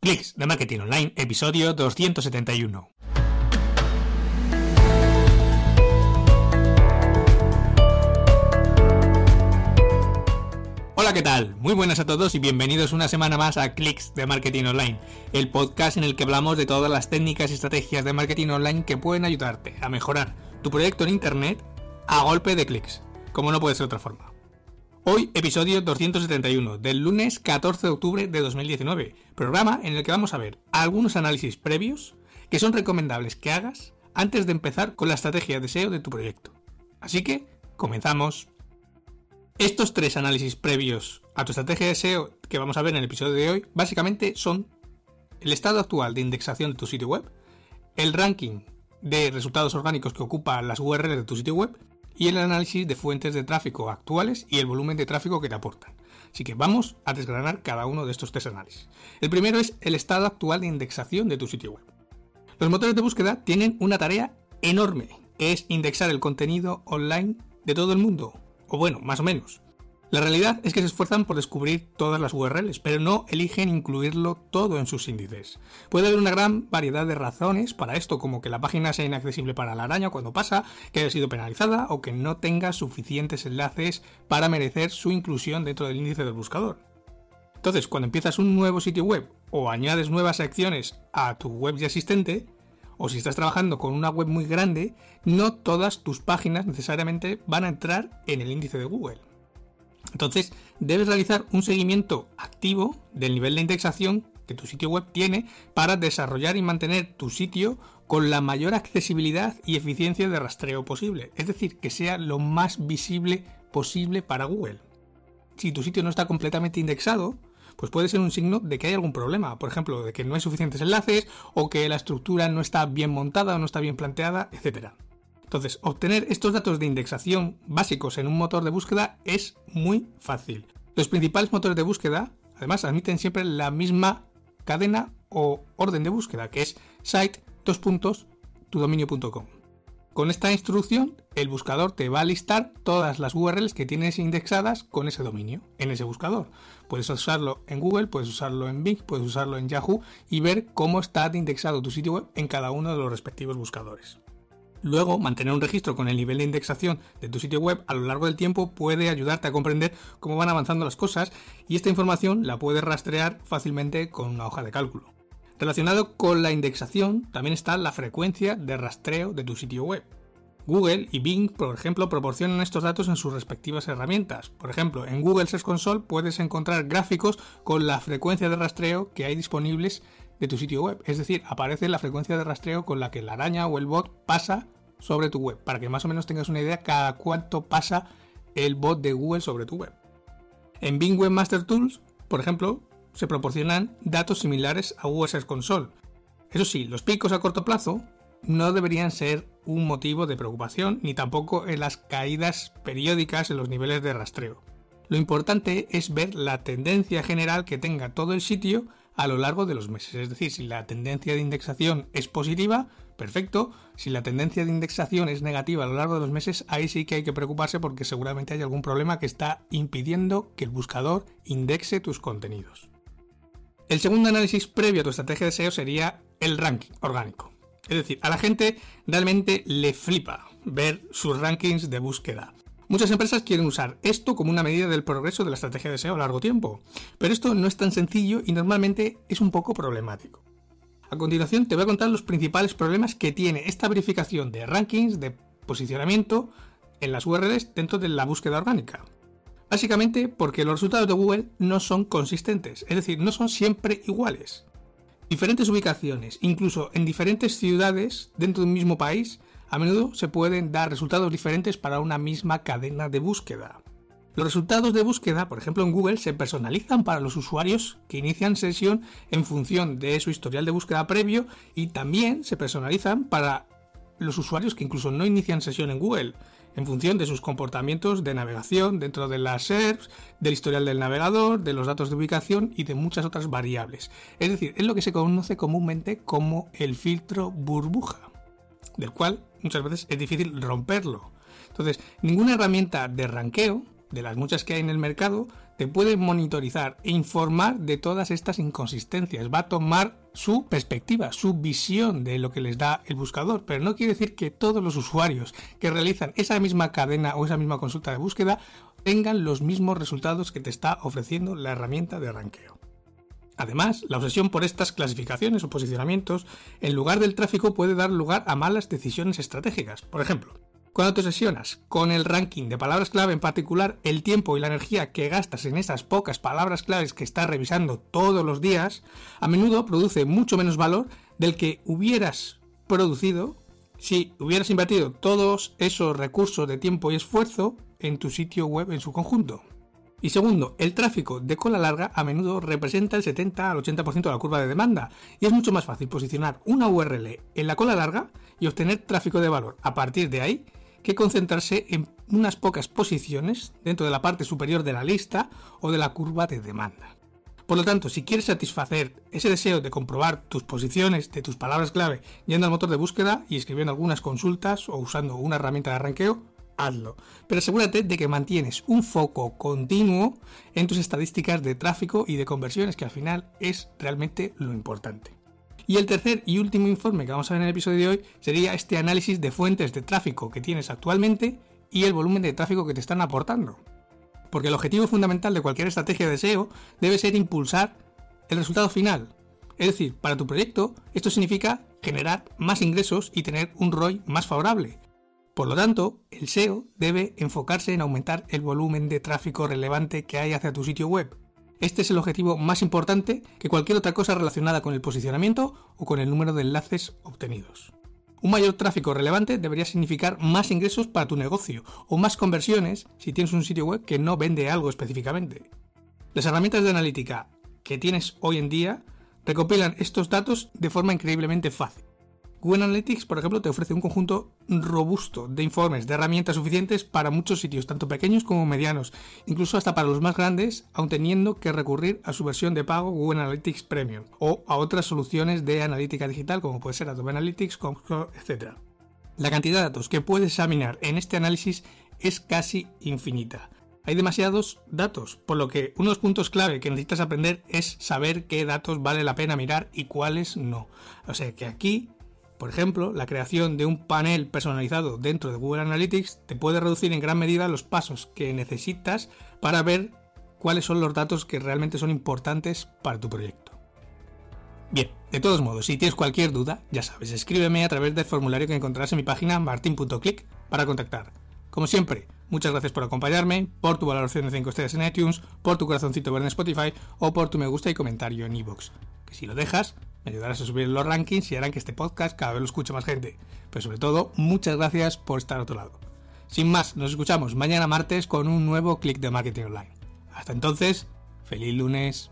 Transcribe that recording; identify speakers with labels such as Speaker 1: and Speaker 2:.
Speaker 1: Clics de Marketing Online, episodio 271. Hola, ¿qué tal? Muy buenas a todos y bienvenidos una semana más a Clics de Marketing Online, el podcast en el que hablamos de todas las técnicas y estrategias de marketing online que pueden ayudarte a mejorar tu proyecto en Internet a golpe de clics, como no puede ser de otra forma. Hoy, episodio 271, del lunes 14 de octubre de 2019, programa en el que vamos a ver algunos análisis previos que son recomendables que hagas antes de empezar con la estrategia de SEO de tu proyecto. Así que, comenzamos. Estos tres análisis previos a tu estrategia de SEO que vamos a ver en el episodio de hoy, básicamente son el estado actual de indexación de tu sitio web, el ranking de resultados orgánicos que ocupan las URLs de tu sitio web, y el análisis de fuentes de tráfico actuales y el volumen de tráfico que te aportan. Así que vamos a desgranar cada uno de estos tres análisis. El primero es el estado actual de indexación de tu sitio web. Los motores de búsqueda tienen una tarea enorme, que es indexar el contenido online de todo el mundo, o bueno, más o menos. La realidad es que se esfuerzan por descubrir todas las URLs, pero no eligen incluirlo todo en sus índices. Puede haber una gran variedad de razones para esto, como que la página sea inaccesible para la araña cuando pasa, que haya sido penalizada o que no tenga suficientes enlaces para merecer su inclusión dentro del índice del buscador. Entonces, cuando empiezas un nuevo sitio web o añades nuevas secciones a tu web ya existente, o si estás trabajando con una web muy grande, no todas tus páginas necesariamente van a entrar en el índice de Google. Entonces, debes realizar un seguimiento activo del nivel de indexación que tu sitio web tiene para desarrollar y mantener tu sitio con la mayor accesibilidad y eficiencia de rastreo posible. Es decir, que sea lo más visible posible para Google. Si tu sitio no está completamente indexado, pues puede ser un signo de que hay algún problema. Por ejemplo, de que no hay suficientes enlaces o que la estructura no está bien montada o no está bien planteada, etc. Entonces, obtener estos datos de indexación básicos en un motor de búsqueda es muy fácil. Los principales motores de búsqueda, además, admiten siempre la misma cadena o orden de búsqueda, que es site:/tudominio.com. Con esta instrucción, el buscador te va a listar todas las URLs que tienes indexadas con ese dominio, en ese buscador. Puedes usarlo en Google, puedes usarlo en Bing, puedes usarlo en Yahoo y ver cómo está indexado tu sitio web en cada uno de los respectivos buscadores. Luego, mantener un registro con el nivel de indexación de tu sitio web a lo largo del tiempo puede ayudarte a comprender cómo van avanzando las cosas y esta información la puedes rastrear fácilmente con una hoja de cálculo. Relacionado con la indexación también está la frecuencia de rastreo de tu sitio web. Google y Bing, por ejemplo, proporcionan estos datos en sus respectivas herramientas. Por ejemplo, en Google Search Console puedes encontrar gráficos con la frecuencia de rastreo que hay disponibles de tu sitio web. Es decir, aparece la frecuencia de rastreo con la que la araña o el bot pasa sobre tu web, para que más o menos tengas una idea cada cuánto pasa el bot de Google sobre tu web. En Bing Webmaster Tools, por ejemplo, se proporcionan datos similares a Google Search Console. Eso sí, los picos a corto plazo no deberían ser un motivo de preocupación, ni tampoco en las caídas periódicas en los niveles de rastreo. Lo importante es ver la tendencia general que tenga todo el sitio a lo largo de los meses. Es decir, si la tendencia de indexación es positiva, perfecto. Si la tendencia de indexación es negativa a lo largo de los meses, ahí sí que hay que preocuparse porque seguramente hay algún problema que está impidiendo que el buscador indexe tus contenidos. El segundo análisis previo a tu estrategia de SEO sería el ranking orgánico. Es decir, a la gente realmente le flipa ver sus rankings de búsqueda. Muchas empresas quieren usar esto como una medida del progreso de la estrategia de SEO a largo tiempo, pero esto no es tan sencillo y normalmente es un poco problemático. A continuación te voy a contar los principales problemas que tiene esta verificación de rankings de posicionamiento en las URLs dentro de la búsqueda orgánica. Básicamente porque los resultados de Google no son consistentes, es decir, no son siempre iguales. Diferentes ubicaciones, incluso en diferentes ciudades dentro de un mismo país, a menudo se pueden dar resultados diferentes para una misma cadena de búsqueda. Los resultados de búsqueda, por ejemplo en Google, se personalizan para los usuarios que inician sesión en función de su historial de búsqueda previo y también se personalizan para los usuarios que incluso no inician sesión en Google, en función de sus comportamientos de navegación dentro de las SERPs, del historial del navegador, de los datos de ubicación y de muchas otras variables. Es decir, es lo que se conoce comúnmente como el filtro burbuja, del cual muchas veces es difícil romperlo. Entonces, ninguna herramienta de ranqueo, de las muchas que hay en el mercado, te puede monitorizar e informar de todas estas inconsistencias. Va a tomar su perspectiva, su visión de lo que les da el buscador, pero no quiere decir que todos los usuarios que realizan esa misma cadena o esa misma consulta de búsqueda tengan los mismos resultados que te está ofreciendo la herramienta de ranqueo. Además, la obsesión por estas clasificaciones o posicionamientos en lugar del tráfico puede dar lugar a malas decisiones estratégicas. Por ejemplo, cuando te obsesionas con el ranking de palabras clave, en particular el tiempo y la energía que gastas en esas pocas palabras claves que estás revisando todos los días, a menudo produce mucho menos valor del que hubieras producido si hubieras invertido todos esos recursos de tiempo y esfuerzo en tu sitio web en su conjunto. Y segundo, el tráfico de cola larga a menudo representa el 70 al 80% de la curva de demanda y es mucho más fácil posicionar una URL en la cola larga y obtener tráfico de valor a partir de ahí que concentrarse en unas pocas posiciones dentro de la parte superior de la lista o de la curva de demanda. Por lo tanto, si quieres satisfacer ese deseo de comprobar tus posiciones de tus palabras clave yendo al motor de búsqueda y escribiendo algunas consultas o usando una herramienta de ranqueo, hazlo. Pero asegúrate de que mantienes un foco continuo en tus estadísticas de tráfico y de conversiones, que al final es realmente lo importante. Y el tercer y último informe que vamos a ver en el episodio de hoy sería este análisis de fuentes de tráfico que tienes actualmente y el volumen de tráfico que te están aportando. Porque el objetivo fundamental de cualquier estrategia de SEO debe ser impulsar el resultado final. Es decir, para tu proyecto esto significa generar más ingresos y tener un ROI más favorable. Por lo tanto, el SEO debe enfocarse en aumentar el volumen de tráfico relevante que hay hacia tu sitio web. Este es el objetivo más importante que cualquier otra cosa relacionada con el posicionamiento o con el número de enlaces obtenidos. Un mayor tráfico relevante debería significar más ingresos para tu negocio o más conversiones si tienes un sitio web que no vende algo específicamente. Las herramientas de analítica que tienes hoy en día recopilan estos datos de forma increíblemente fácil. Google Analytics, por ejemplo, te ofrece un conjunto robusto de informes, de herramientas suficientes para muchos sitios, tanto pequeños como medianos, incluso hasta para los más grandes, aun teniendo que recurrir a su versión de pago Google Analytics Premium o a otras soluciones de analítica digital como puede ser Adobe Analytics, Comscore, etc. La cantidad de datos que puedes examinar en este análisis es casi infinita. Hay demasiados datos, por lo que unos puntos clave que necesitas aprender es saber qué datos vale la pena mirar y cuáles no. O sea que aquí, por ejemplo, la creación de un panel personalizado dentro de Google Analytics te puede reducir en gran medida los pasos que necesitas para ver cuáles son los datos que realmente son importantes para tu proyecto. Bien, de todos modos, si tienes cualquier duda, ya sabes, escríbeme a través del formulario que encontrarás en mi página martin.click para contactar. Como siempre, muchas gracias por acompañarme, por tu valoración de 5 estrellas en iTunes, por tu corazoncito verde en Spotify o por tu me gusta y comentario en iVoox. Que si lo dejas, me ayudarás a subir los rankings y harán que este podcast cada vez lo escuche más gente. Pero sobre todo, muchas gracias por estar a otro lado. Sin más, nos escuchamos mañana martes con un nuevo Click de Marketing Online. Hasta entonces, ¡feliz lunes!